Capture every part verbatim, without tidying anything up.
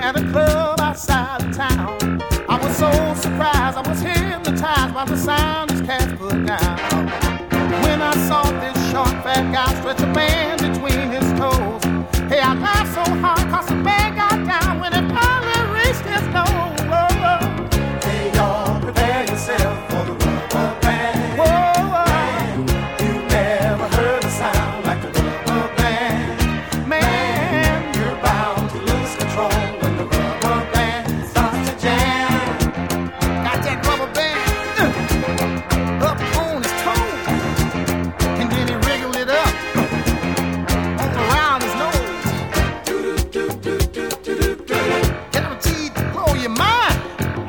at a club outside of town. I was so surprised, I was hypnotized by the sound this cat put down. When I saw this short fat guy stretch a band between his toes, hey, I laughed so hard cause the band got down when it finally reached his nose. Hey, y'all, prepare yourself for the rubber band. Whoa, man, you never heard a sound like the rubber band. Man, you're bound to lose control when the rubber band starts to jam. Got that rubber band uh, up on his toe, and then he wriggled it up uh, around his nose. Guaranteed to blow your mind.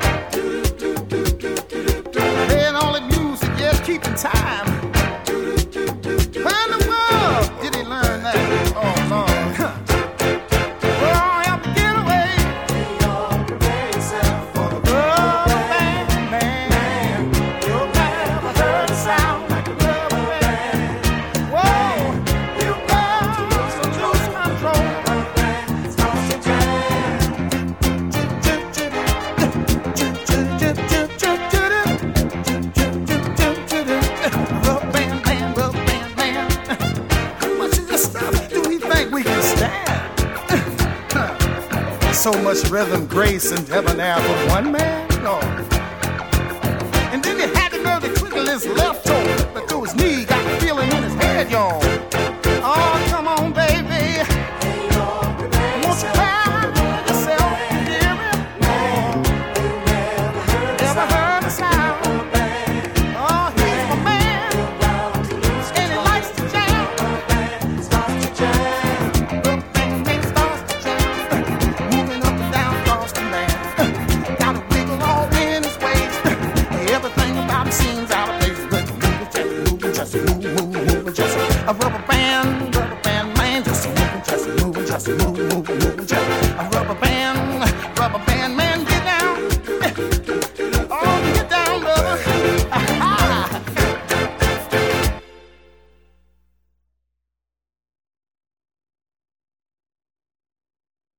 Playing all the music, yeah, keeping time. Where in the world did he learn that? Oh, Lord. We're all out to get away. Prepare yourself for the rubber band, man. You'll never heard a sound like a rubber band. Whoa, you got to lose control. Rubber band starts to jam. Rubber band, band, rubber band, band. How much of this stuff do we think we can stand? So much rhythm, grace, and debonair for one man? No. And then he had the nerve to twiddle his left toe, but through his knee, got the feeling in his head, y'all. Oh, come on, baby. Won't you cry yourself, hear me? Never heard a sound. Oh, he's my man, and he likes to jam. Rubber band starts to jam, moving up and down across the land. Got a wiggle all in his waist. Everything about him seems out of place, but moving, just moving, just move, move, moving, just a rubber band, rubber band man, just moving, just moving, just moving.